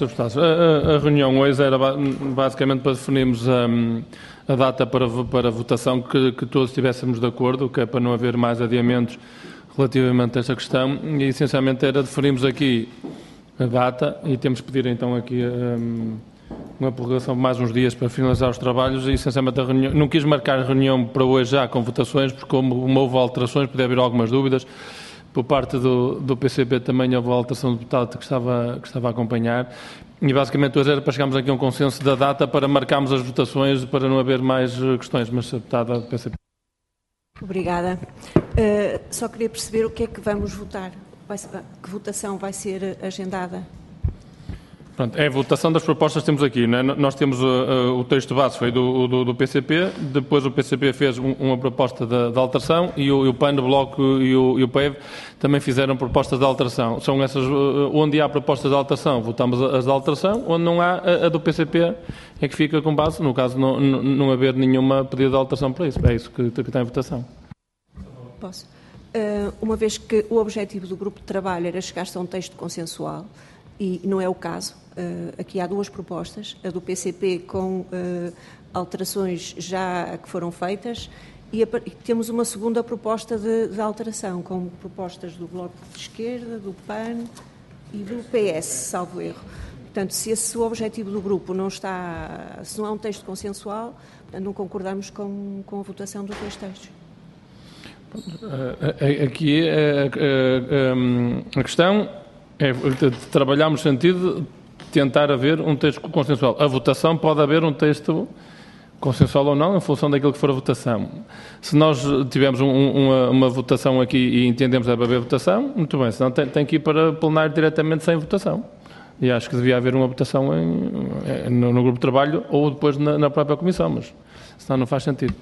Sr. Deputado, a reunião hoje era basicamente para definirmos a data para votação, que todos estivéssemos de acordo, que é para não haver mais adiamentos relativamente a esta questão, e essencialmente era definirmos aqui a data e temos que pedir então aqui uma prorrogação de mais uns dias para finalizar os trabalhos e essencialmente a reunião. Não quis marcar a reunião para hoje já com votações, porque como houve alterações, podia haver algumas dúvidas. Por parte do PCP também houve a alteração do deputado que estava a acompanhar. E basicamente hoje era para chegarmos aqui a um consenso da data para marcarmos as votações, para não haver mais questões. Mas, deputada do PCP. Obrigada. Só queria perceber o que é que vamos votar. Que votação vai ser agendada? Pronto, é a votação das propostas que temos aqui, não é? Nós temos o texto base, foi do PCP, depois o PCP fez uma proposta de alteração e o PAN, o Bloco e o PEV também fizeram propostas de alteração. São essas, onde há propostas de alteração, votamos as de alteração, onde não há, a do PCP é que fica com base, no caso não haver nenhuma pedido de alteração para isso, é isso que está em votação. Posso? Uma vez que o objetivo do grupo de trabalho era chegar-se a um texto consensual, e não é o caso, aqui há duas propostas, a do PCP com alterações já que foram feitas e temos uma segunda proposta de alteração, com propostas do Bloco de Esquerda, do PAN e do PS, salvo erro. Portanto, se esse o objetivo do grupo não está, se não há um texto consensual, não concordamos com a votação dos dois textos. Aqui a questão é trabalhar no sentido de tentar haver um texto consensual. A votação pode haver um texto consensual ou não, em função daquilo que for a votação. Se nós tivermos uma votação aqui e entendemos que deve haver votação, muito bem, senão tem que ir para plenário diretamente sem votação. E acho que devia haver uma votação no grupo de trabalho ou depois na própria comissão, mas senão não faz sentido.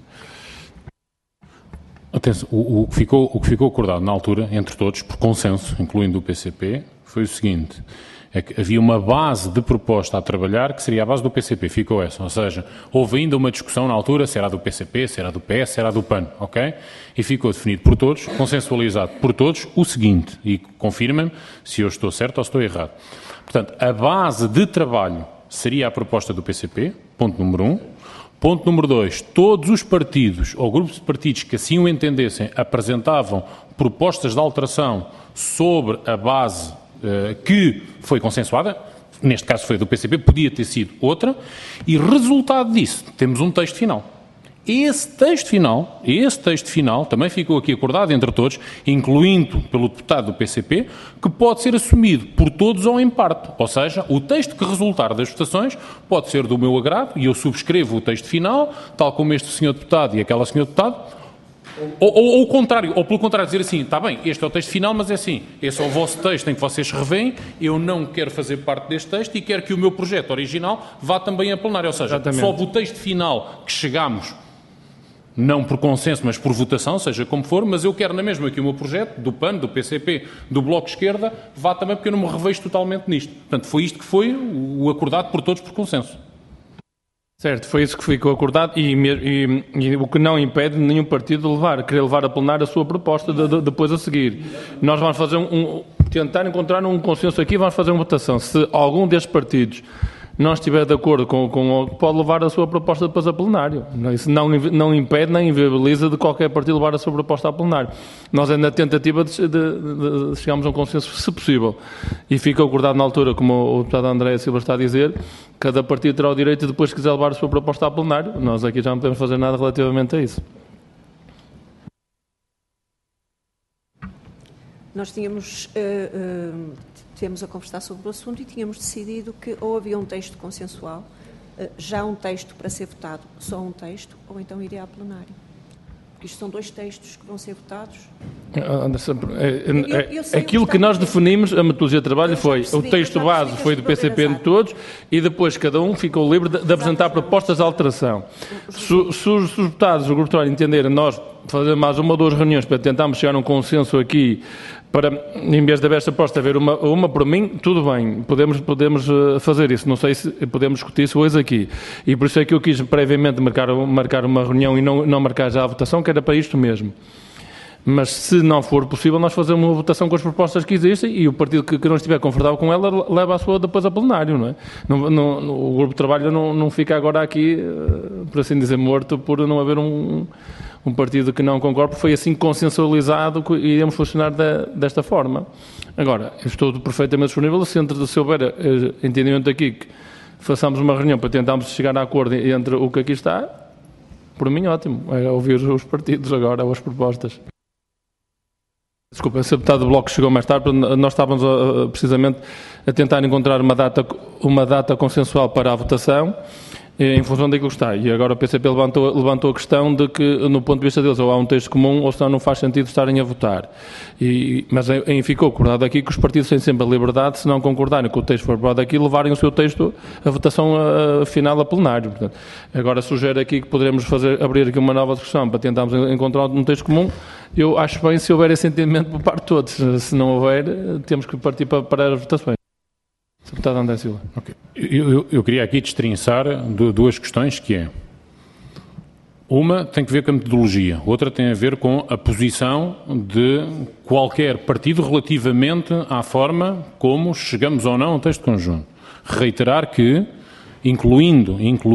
Atenção, o que ficou acordado na altura, entre todos, por consenso, incluindo o PCP, foi o seguinte, é que havia uma base de proposta a trabalhar que seria a base do PCP, ficou essa, ou seja, houve ainda uma discussão na altura se era do PCP, se era do PS, se era do PAN, ok? E ficou definido por todos, consensualizado por todos, o seguinte, e confirmem-me se eu estou certo ou estou errado. Portanto, a base de trabalho seria a proposta do PCP, ponto número 1. Ponto número 2, todos os partidos ou grupos de partidos que assim o entendessem apresentavam propostas de alteração sobre a base que foi consensuada, neste caso foi do PCP, podia ter sido outra, e resultado disso temos um texto final. Esse texto final também ficou aqui acordado entre todos, incluindo pelo deputado do PCP, que pode ser assumido por todos ou em parte. Ou seja, o texto que resultar das votações pode ser do meu agrado e eu subscrevo o texto final, tal como este senhor deputado e aquela senhora deputada, ou contrário, ou pelo contrário, dizer assim, está bem, este é o texto final, mas é assim, esse é o vosso texto em que vocês revêem, eu não quero fazer parte deste texto e quero que o meu projeto original vá também a plenário. Ou seja, exatamente, só o texto final que chegamos, não por consenso, mas por votação, seja como for, mas eu quero na mesma que o meu projeto, do PAN, do PCP, do Bloco de Esquerda, vá também, porque eu não me revejo totalmente nisto. Portanto, foi isto que foi o acordado por todos por consenso. Certo, foi isso que ficou acordado e o que não impede nenhum partido de querer levar a plenário a sua proposta depois a seguir. Nós vamos fazer tentar encontrar um consenso aqui, vamos fazer uma votação. Se algum destes partidos não estiver de acordo pode levar a sua proposta depois a plenário. Isso não impede nem inviabiliza de qualquer partido levar a sua proposta a plenário. Nós é na tentativa de chegarmos a um consenso, se possível. E fica acordado na altura, como o deputado André Silva está a dizer, cada partido terá o direito de depois, se quiser levar a sua proposta a plenário. Nós aqui já não podemos fazer nada relativamente a isso. Nós tínhamos a conversar sobre o assunto e tínhamos decidido que ou havia um texto consensual, já um texto para ser votado, só um texto, ou então iria a plenário. Porque isto são dois textos que vão ser votados. Aquilo que nós definimos, a metodologia de trabalho foi, o texto base foi do PCP de todos e depois cada um ficou livre de apresentar propostas de alteração. Se os deputados do grupo de trabalho entenderem, nós fazer mais uma ou duas reuniões para tentarmos chegar a um consenso aqui, para, em vez de haver esta proposta, haver uma por mim, tudo bem, podemos fazer isso, não sei se podemos discutir isso hoje aqui, e por isso é que eu quis previamente marcar uma reunião e não marcar já a votação, que era para isto mesmo. Mas se não for possível, nós fazemos uma votação com as propostas que existem e o partido que não estiver confortável com ela leva a sua depois a plenário, não é? O grupo de trabalho não fica agora aqui, por assim dizer, morto por não haver um partido que não concorda, porque foi assim consensualizado que iremos funcionar desta forma. Agora, eu estou perfeitamente disponível, se houver entendimento aqui que façamos uma reunião para tentarmos chegar a acordo entre o que aqui está, por mim ótimo, é ouvir os partidos agora, as propostas. Desculpa, esse deputado do Bloco chegou mais tarde, nós estávamos precisamente a tentar encontrar uma data consensual para a votação, em função daquilo que está. E agora o PCP levantou a questão de que, no ponto de vista deles, ou há um texto comum, ou senão não faz sentido estarem a votar. Mas ficou acordado aqui que os partidos têm sempre a liberdade, se não concordarem com o texto que foi aprovado aqui, levarem o seu texto à votação final a plenário. Portanto, agora sugere aqui que poderemos abrir aqui uma nova discussão para tentarmos encontrar um texto comum. Eu acho bem se houver esse entendimento por parte de todos. Se não houver, temos que partir para as votações. Deputado André Silva. Okay. Eu queria aqui destrinçar duas questões, que é: uma tem que ver com a metodologia, outra tem a ver com a posição de qualquer partido relativamente à forma como chegamos ou não ao texto conjunto. Reiterar que, incluindo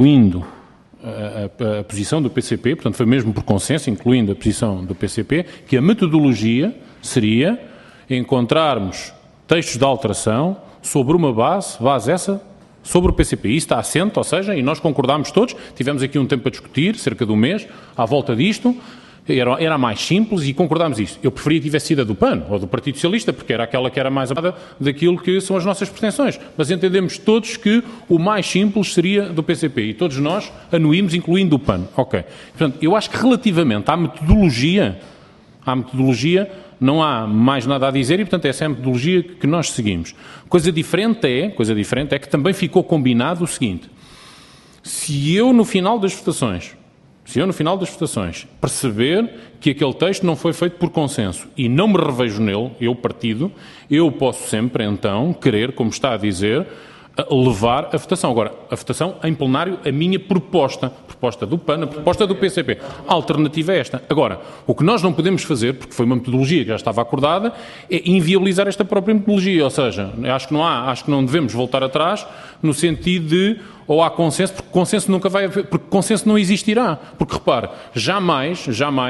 a posição do PCP, portanto foi mesmo por consenso, incluindo a posição do PCP, que a metodologia seria encontrarmos textos de alteração sobre uma base essa, sobre o PCP. Isso está assente, ou seja, e nós concordámos todos, tivemos aqui um tempo a discutir, cerca de um mês, à volta disto, era mais simples e concordámos isto. Eu preferia que tivesse sido a do PAN, ou do Partido Socialista, porque era aquela que era mais amada daquilo que são as nossas pretensões. Mas entendemos todos que o mais simples seria do PCP, e todos nós anuímos, incluindo o PAN. Ok. Portanto, eu acho que relativamente à metodologia não há mais nada a dizer e, portanto, essa é a metodologia que nós seguimos. Coisa diferente é que também ficou combinado o seguinte: se eu no final das votações perceber que aquele texto não foi feito por consenso e não me revejo nele, eu posso sempre, então, querer, como está a dizer, levar a votação. Agora, a votação em plenário, a minha proposta do PAN, a proposta do PCP. A alternativa é esta. Agora, o que nós não podemos fazer, porque foi uma metodologia que já estava acordada, é inviabilizar esta própria metodologia. Ou seja, acho que não devemos voltar atrás no sentido de ou há consenso, porque consenso nunca vai haver, porque consenso não existirá. Porque, repare, jamais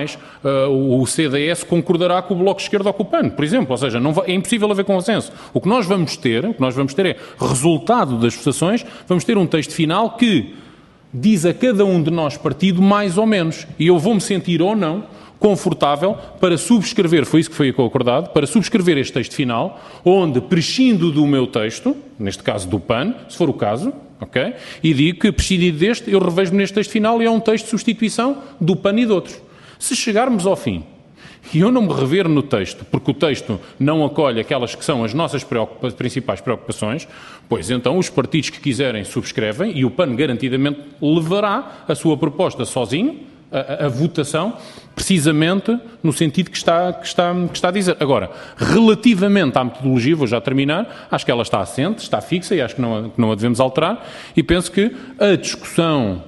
o CDS concordará com o Bloco de Esquerda ou com o PAN, por exemplo. Ou seja, é impossível haver consenso. O que nós vamos ter é resultado das votações, vamos ter um texto final que diz a cada um de nós partido mais ou menos. E eu vou-me sentir ou não confortável para subscrever, foi isso que foi acordado, para subscrever este texto final, onde prescindo do meu texto, neste caso do PAN, se for o caso, ok? E digo que, prescindido deste, eu revejo-me neste texto final e é um texto de substituição do PAN e de outros. Se chegarmos ao fim e eu não me rever no texto, porque o texto não acolhe aquelas que são as nossas principais preocupações, pois então os partidos que quiserem subscrevem e o PAN garantidamente levará a sua proposta sozinho, a votação, precisamente no sentido que está a dizer. Agora, relativamente à metodologia, vou já terminar, acho que ela está assente, está fixa e acho que não a devemos alterar e penso que a discussão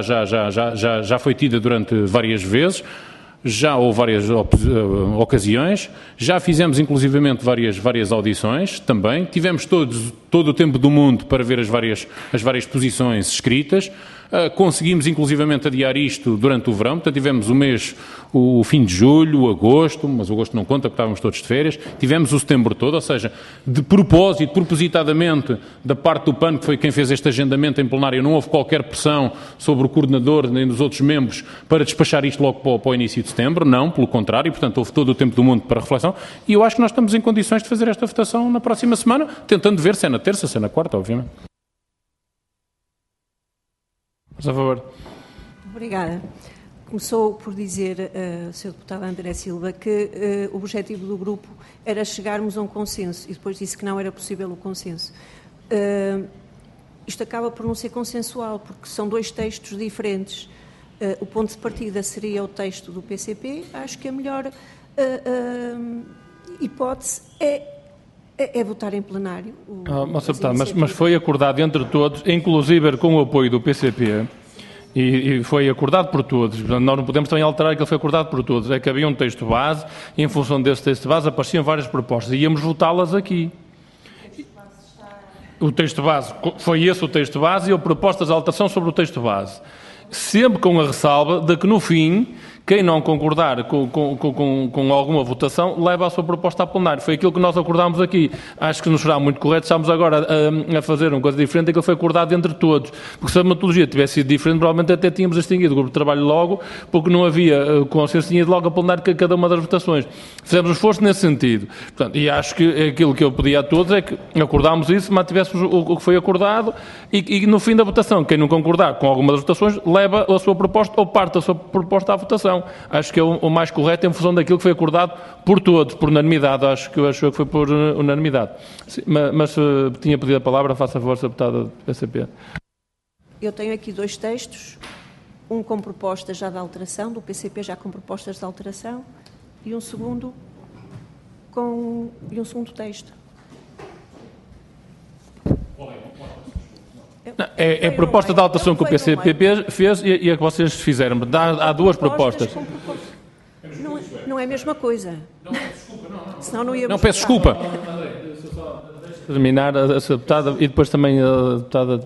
já foi tida durante várias vezes, já houve várias ocasiões, já fizemos inclusivamente várias audições também, tivemos todo o tempo do mundo para ver as várias posições escritas, conseguimos inclusivamente adiar isto durante o verão, portanto tivemos o fim de julho, o agosto, mas o agosto não conta porque estávamos todos de férias, tivemos o setembro todo, ou seja, propositadamente, da parte do PAN, que foi quem fez este agendamento em plenário, não houve qualquer pressão sobre o coordenador nem dos outros membros para despachar isto logo para o início de setembro, não, pelo contrário, portanto houve todo o tempo do mundo para reflexão e eu acho que nós estamos em condições de fazer esta votação na próxima semana, tentando ver se é na terça, se é na quarta, obviamente. Por favor. Obrigada. Começou por dizer, Sr. Deputado André Silva, que o objetivo do grupo era chegarmos a um consenso e depois disse que não era possível o consenso. Isto acaba por não ser consensual, porque são dois textos diferentes. O ponto de partida seria o texto do PCP. Acho que a melhor hipótese é votar em plenário. Mas foi acordado entre todos, inclusive com o apoio do PCP, E foi acordado por todos. Portanto, nós não podemos também alterar aquilo que foi acordado por todos. É que havia um texto base e, em função desse texto base, apareciam várias propostas. E íamos votá-las aqui. O texto base, foi esse o texto base e houve propostas de alteração sobre o texto base. Sempre com a ressalva de que, no fim, quem não concordar com alguma votação leva a sua proposta a plenário. Foi aquilo que nós acordámos aqui. Acho que nos será muito correto. Estamos agora a fazer uma coisa diferente daquilo que foi acordado entre todos. Porque se a metodologia tivesse sido diferente, provavelmente até tínhamos extinguido o grupo de trabalho logo, porque não havia consenso, tinha ido logo a plenário cada uma das votações. Fizemos um esforço nesse sentido. Portanto, e acho que aquilo que eu pedi a todos é que acordámos isso, mantivéssemos o que foi acordado e no fim da votação, quem não concordar com alguma das votações, leva a sua proposta ou parte da sua proposta à votação. Acho que é o mais correto em função daquilo que foi acordado por todos, por unanimidade. Acho que foi por unanimidade. Sim, mas tinha pedido a palavra, faça favor, Sra. Deputada do PCP. Eu tenho aqui 2 textos, um com propostas já de alteração, do PCP já com propostas de alteração, e um segundo texto. Não, é a proposta de alteração que o PCP fez e a que vocês fizeram. Há 2 propostas. Não é a mesma coisa. Senão não íamos Não, peço desculpa. Terminar a sua deputada e depois também a deputada.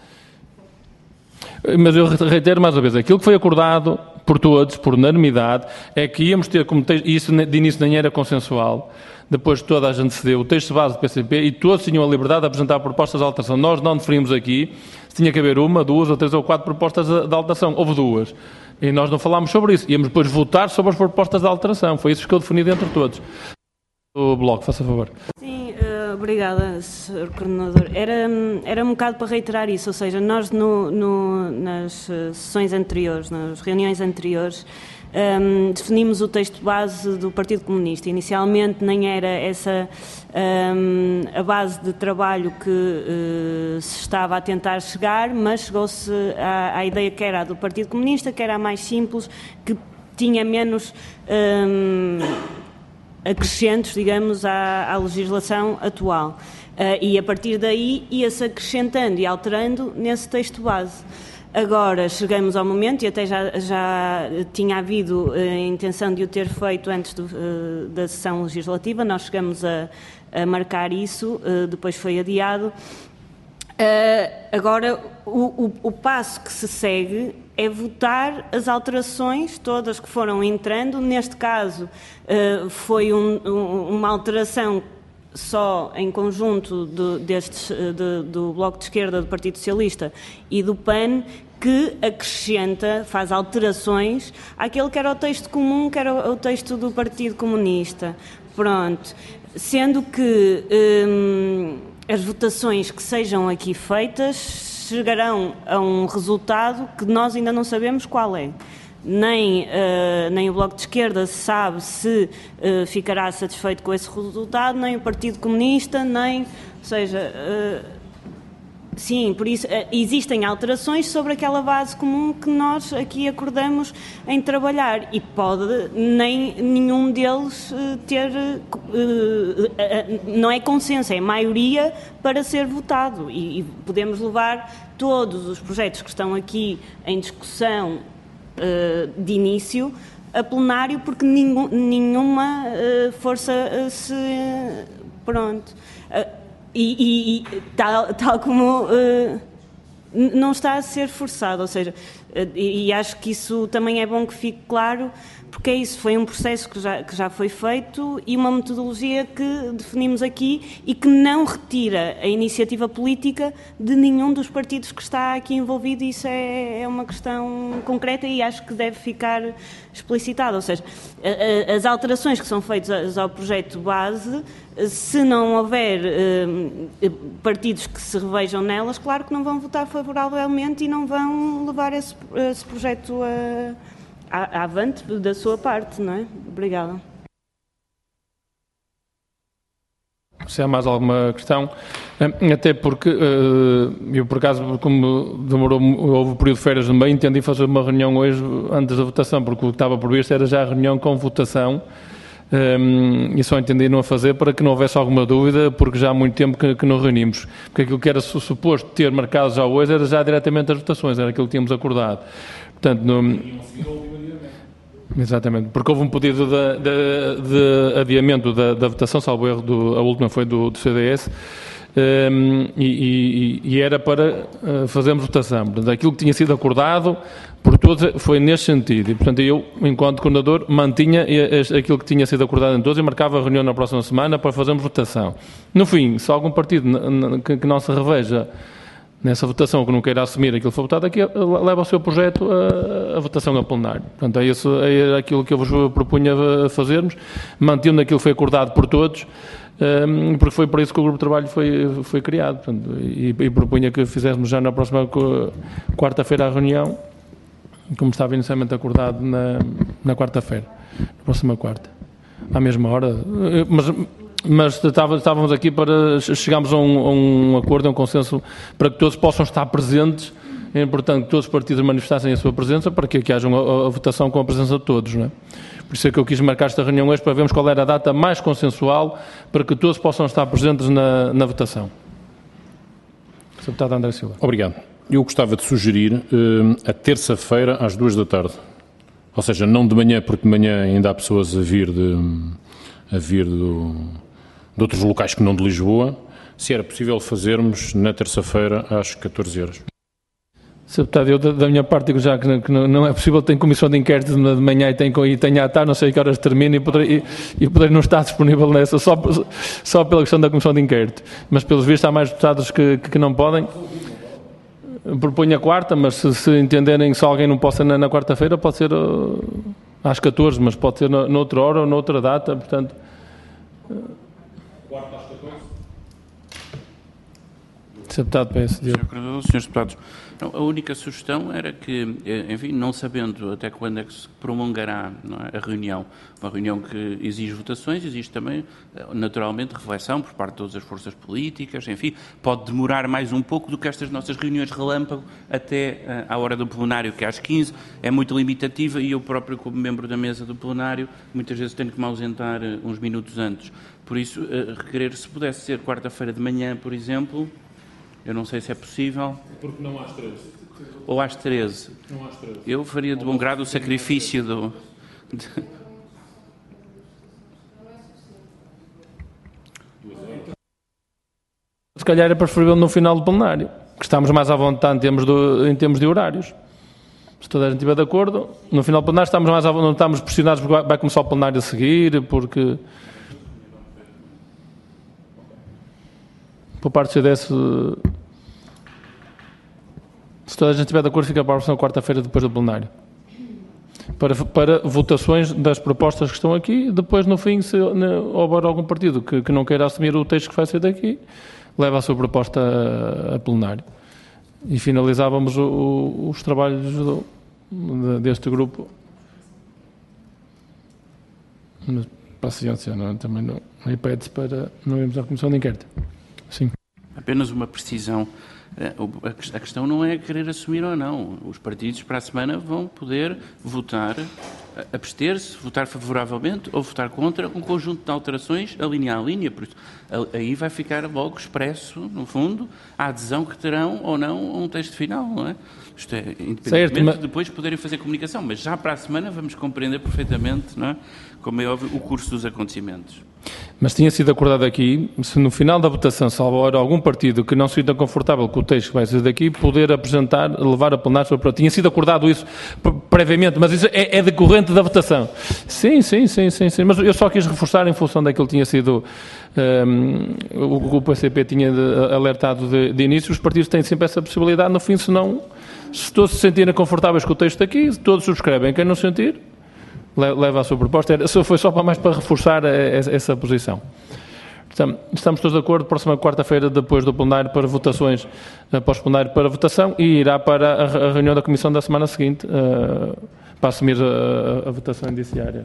Mas eu reitero mais uma vez, aquilo que foi acordado por todos, por unanimidade, é que íamos ter como texto, e isso de início nem era consensual, depois toda a gente cedeu o texto base do PCP e todos tinham a liberdade de apresentar propostas de alteração. Nós não deferimos aqui se tinha que haver 1, 2 ou 3 ou 4 propostas de alteração. Houve 2. E nós não falámos sobre isso. Íamos depois votar sobre as propostas de alteração. Foi isso que ficou definido entre todos. O Bloco, faça favor. Sim, obrigada, Sr. Coordenador. Era um bocado para reiterar isso, ou seja, nós nas sessões anteriores, nas reuniões anteriores, definimos o texto base do Partido Comunista. Inicialmente nem era essa a base de trabalho que se estava a tentar chegar, mas chegou-se à ideia que era a do Partido Comunista, que era a mais simples, que tinha menos acrescentos, digamos, à legislação atual. E a partir daí ia-se acrescentando e alterando nesse texto base. Agora chegamos ao momento, e até já tinha havido a intenção de o ter feito antes da sessão legislativa, nós chegamos a marcar isso, depois foi adiado. Agora, o passo que se segue é votar as alterações todas que foram entrando. Neste caso, foi uma alteração só em conjunto do Bloco de Esquerda, do Partido Socialista e do PAN, que acrescenta, faz alterações àquele que era o texto comum, que era o texto do Partido Comunista. Pronto. Sendo que as votações que sejam aqui feitas chegarão a um resultado que nós ainda não sabemos qual é. Nem o Bloco de Esquerda sabe se ficará satisfeito com esse resultado, nem o Partido Comunista, nem... Ou seja, sim, por isso existem alterações sobre aquela base comum que nós aqui acordamos em trabalhar e pode nenhum deles ter... não é consenso, é maioria para ser votado e podemos levar todos os projetos que estão aqui em discussão de início a plenário, porque nenhuma força se... Pronto. E tal como não está a ser forçado, ou seja, e acho que isso também é bom que fique claro, porque é isso, foi um processo que já foi feito e uma metodologia que definimos aqui e que não retira a iniciativa política de nenhum dos partidos que está aqui envolvido, e isso é uma questão concreta e acho que deve ficar explicitado, ou seja, as alterações que são feitas ao projeto base, se não houver partidos que se revejam nelas, claro que não vão votar favoravelmente e não vão levar esse projeto avante da sua parte, não é? Obrigada. Se há mais alguma questão, até porque eu, por acaso, como houve o período de férias no meio, entendi fazer uma reunião hoje antes da votação, porque o que estava previsto era já a reunião com votação E só entenderam a fazer para que não houvesse alguma dúvida, porque já há muito tempo que não reunimos. Porque aquilo que era suposto ter marcado já hoje era já diretamente as votações, era aquilo que tínhamos acordado. Portanto, exatamente, porque houve um pedido de adiamento da votação, salvo erro, a última foi do CDS, e era para fazermos votação. Portanto, aquilo que tinha sido acordado por todos foi neste sentido. E, portanto, eu, enquanto coordenador, mantinha aquilo que tinha sido acordado em todos e marcava a reunião na próxima semana para fazermos votação. No fim, se algum partido que não se reveja nessa votação, que não queira assumir aquilo que foi votado aqui, leva o seu projeto a votação a plenário. Portanto, é aquilo que eu vos propunha fazermos, mantendo aquilo que foi acordado por todos, porque foi por isso que o grupo de trabalho foi criado. Portanto, e propunha que fizéssemos já na próxima quarta-feira a reunião, como estava inicialmente acordado na quarta-feira, na próxima quarta, à mesma hora. Mas estávamos aqui para chegarmos a um acordo, a um consenso, para que todos possam estar presentes. É importante que todos os partidos manifestassem a sua presença para que aqui haja a votação com a presença de todos, não é? Por isso é que eu quis marcar esta reunião hoje, para vermos qual era a data mais consensual para que todos possam estar presentes na votação. Sr. Deputado André Silva. Obrigado. Eu gostava de sugerir a terça-feira às 2 da tarde. Ou seja, não de manhã, porque de manhã ainda há pessoas a vir de outros locais que não de Lisboa, se era possível fazermos na terça-feira às 14 horas. Sr. Deputado, eu da minha parte digo já que não é possível, tem comissão de inquérito de manhã e tem à tarde, não sei a que horas termina e poderei não estar disponível nessa, só pela questão da comissão de inquérito. Mas pelos vistos há mais deputados que não podem. Proponho a quarta, mas se entenderem se alguém não possa na quarta-feira, pode ser às 14, mas pode ser noutra hora ou noutra data, portanto... Quarta às 14? Sr. Deputado, PSD. Sr. Coordenador, Srs. Deputados, a única sugestão era que, enfim, não sabendo até quando é que se prolongará, não é, a reunião, uma reunião que exige votações, exige também, naturalmente, reflexão por parte de todas as forças políticas, enfim, pode demorar mais um pouco do que estas nossas reuniões relâmpago até à hora do plenário, que é às 15, é muito limitativa e eu próprio, como membro da mesa do plenário, muitas vezes tenho que me ausentar uns minutos antes. Por isso, requerer, se pudesse ser quarta-feira de manhã, por exemplo, eu não sei se é possível. Porque não às 13. Ou às 13. Não às 13. Eu faria de bom grado o sacrifício do... Se calhar é preferível no final do plenário, que estamos mais à vontade em termos de horários. Se toda a gente estiver de acordo, no final do plenário estamos mais à vontade, não estamos pressionados porque vai começar o plenário a seguir, porque... Por parte do CDS, se toda a gente estiver de acordo, fica para a próxima quarta-feira depois do plenário. Para votações das propostas que estão aqui, depois no fim, se houver algum partido que não queira assumir o texto que vai sair daqui, leva a sua proposta a plenário. E finalizávamos os trabalhos deste grupo. Mas, paciência, não, também não impede-se para não irmos à comissão de inquérito. Sim. Apenas uma precisão. A questão não é querer assumir ou não. Os partidos para a semana vão poder votar, abster-se, votar favoravelmente ou votar contra um conjunto de alterações, linha a linha. Por isso, aí vai ficar logo expresso, no fundo, a adesão que terão ou não a um texto final, não é? Isto é, independentemente de depois poderem fazer comunicação, mas já para a semana vamos compreender perfeitamente, não é? Como é óbvio, o curso dos acontecimentos. Mas tinha sido acordado aqui, se no final da votação, se houver algum partido que não se sinta confortável com o texto que vai sair daqui, poder apresentar, levar a plenário para... Tinha sido acordado isso previamente, mas isso é decorrente da votação. Sim. Mas eu só quis reforçar em função daquilo que tinha sido... o PCP tinha alertado de início, os partidos têm sempre essa possibilidade, no fim, se todos se sentirem confortáveis com o texto aqui, todos subscrevem, quem não sentir... leva a sua proposta, foi só para reforçar essa posição. Estamos todos de acordo, próxima quarta-feira, depois do plenário, para votações, após o plenário para votação, e irá para a reunião da Comissão da semana seguinte, para assumir a votação indiciária.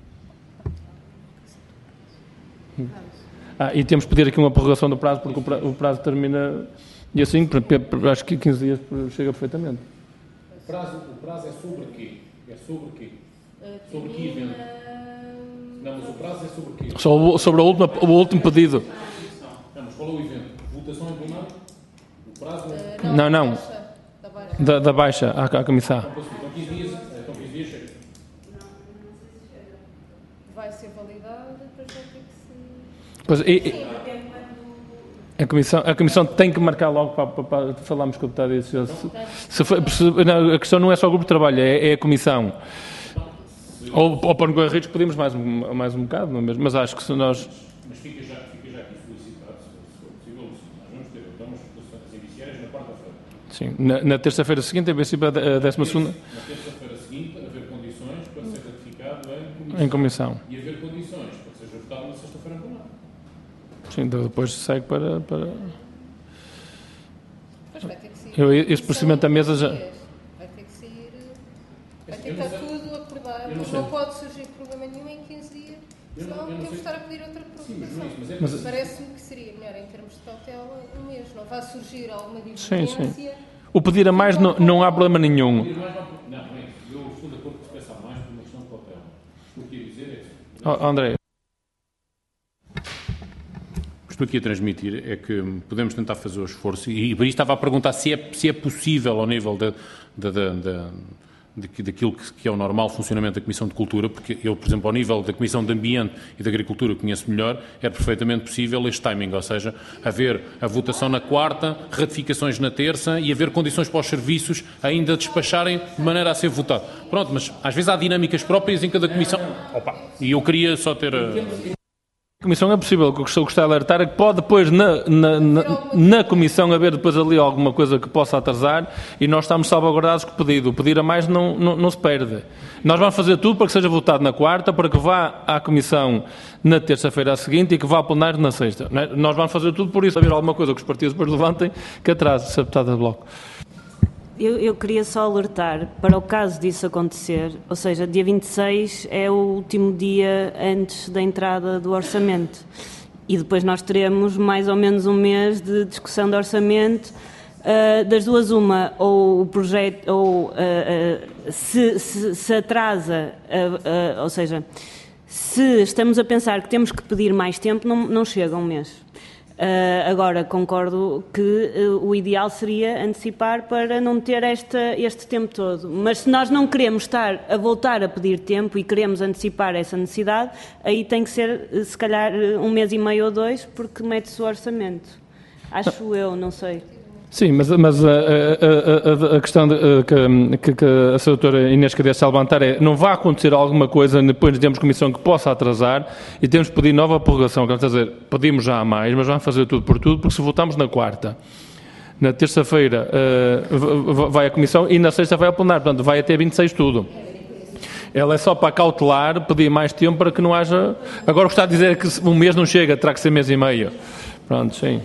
E temos que pedir aqui uma prorrogação do prazo, porque o prazo termina, e assim, acho que 15 dias chega perfeitamente. O prazo é sobre quê? Sobre que evento? Não, mas o prazo é sobre o quê? Sobre o último pedido. Não, mas qual é o evento? Votação em plenário? O prazo é... Não. Da baixa à comissão. Então 15 dias chega. Vai ser validado, depois vai ter que se... Pois, a comissão tem que marcar logo para falarmos com o deputado. A questão não é só o grupo de trabalho, é a comissão. Ou para não riscos pedimos mais um bocado, não é mesmo? Mas acho que se nós... Mas fica já aqui solicitado, se for possível, nós vamos ter então as votações iniciais na quarta-feira. Sim, na terça-feira seguinte, em princípio, a 12ª... Na terça-feira seguinte, haver condições para ser ratificado em comissão. E haver condições para que seja votado na sexta-feira em plenário. Sim, então depois segue para... Mas vai ter que sair... Esse procedimento da mesa já... Vai ter que sair... Vai ter que estar tudo acordado. Não pode surgir problema nenhum em 15 dias. Senão temos que estar a pedir outra prorrogação. Parece-me que seria melhor, em termos de cautela, um mês. Não vai surgir alguma divergência. Sim. O pedir a mais não há problema nenhum. Não, eu estou de acordo que se peça a mais por uma questão de cautela. O que eu queria dizer é isso. André. O que estou aqui a transmitir é que podemos tentar fazer o esforço, e por isso estava a perguntar se é possível ao nível daquilo que é o normal funcionamento da Comissão de Cultura, porque eu, por exemplo, ao nível da Comissão de Ambiente e de Agricultura conheço melhor, é perfeitamente possível este timing, ou seja, haver a votação na quarta, ratificações na terça e haver condições para os serviços ainda despacharem de maneira a ser votado. Pronto, mas às vezes há dinâmicas próprias em cada comissão. E eu queria só ter... A comissão é possível, o que eu gostei de alertar é que pode depois na comissão haver depois ali alguma coisa que possa atrasar e nós estamos salvaguardados com o pedido. O pedir a mais não se perde. Nós vamos fazer tudo para que seja votado na quarta, para que vá à comissão na terça-feira a seguinte e que vá ao plenário na sexta. Não é? Nós vamos fazer tudo por isso. Se haver alguma coisa que os partidos depois levantem, que atrase, se a deputada de bloco. Eu queria só alertar para o caso disso acontecer, ou seja, dia 26 é o último dia antes da entrada do orçamento e depois nós teremos mais ou menos um mês de discussão de orçamento, das duas uma, ou o projeto, ou se atrasa, ou seja, se estamos a pensar que temos que pedir mais tempo, não chega um mês. Agora, concordo que o ideal seria antecipar para não ter este tempo todo. Mas se nós não queremos estar a voltar a pedir tempo e queremos antecipar essa necessidade, aí tem que ser, se calhar, um mês e meio ou 2, porque mete-se o orçamento. Acho eu, não sei. Sim, mas a questão que a Sra. Doutora Inês Cadete está a levantar é não vai acontecer alguma coisa depois de termos comissão que possa atrasar e temos que pedir nova prorrogação. Quer dizer, pedimos já a mais, mas vamos fazer tudo por tudo, porque se votamos na quarta, na terça-feira vai à comissão e na sexta vai ao plenário, portanto vai até 26 tudo. Ela é só para cautelar, pedir mais tempo para que não haja... Agora o que está a dizer é que um mês não chega, terá que ser mês e meio. Pronto, sim.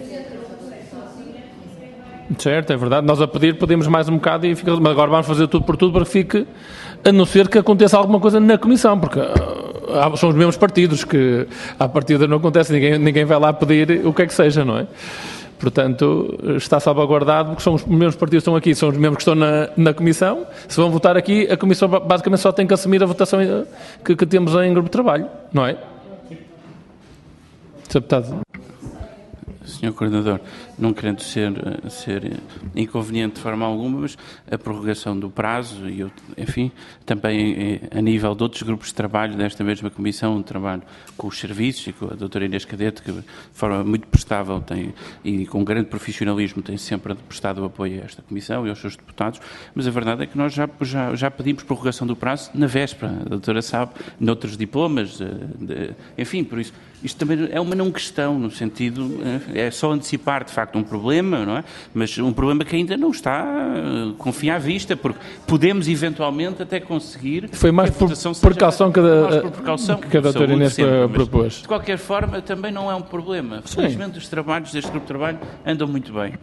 Certo, é verdade. Nós a pedir pedimos mais um bocado e fica... Mas agora vamos fazer tudo por tudo para que fique, a não ser que aconteça alguma coisa na comissão, porque são os mesmos partidos que à partida não acontece, ninguém vai lá pedir o que é que seja, não é? Portanto, está salvaguardado, porque são os mesmos partidos que estão aqui, são os mesmos que estão na comissão. Se vão votar aqui, a comissão basicamente só tem que assumir a votação que temos em grupo de trabalho, não é? Deputado. Sr. Coordenador, não querendo ser inconveniente de forma alguma, mas a prorrogação do prazo e, enfim, também a nível de outros grupos de trabalho desta mesma Comissão, um trabalho com os serviços e com a doutora Inês Cadete, que de forma muito prestável e com grande profissionalismo tem sempre prestado apoio a esta Comissão e aos seus deputados, mas a verdade é que nós já pedimos prorrogação do prazo na véspera, a doutora sabe, noutros diplomas, enfim, por isso, isto também é uma não questão, no sentido, é só antecipar de facto um problema, não é? Mas um problema que ainda não está com fim à vista, porque podemos eventualmente até conseguir... Foi mais por precaução que a doutora Inês propôs. De qualquer forma, também não é um problema. Felizmente os trabalhos deste grupo de trabalho andam muito bem.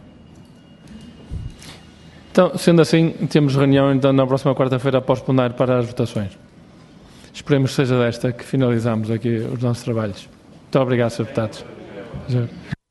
Então, sendo assim, temos reunião então na próxima quarta-feira após plenário para as votações. Esperemos que seja desta que finalizamos aqui os nossos trabalhos. Muito obrigado, Sr. Deputado.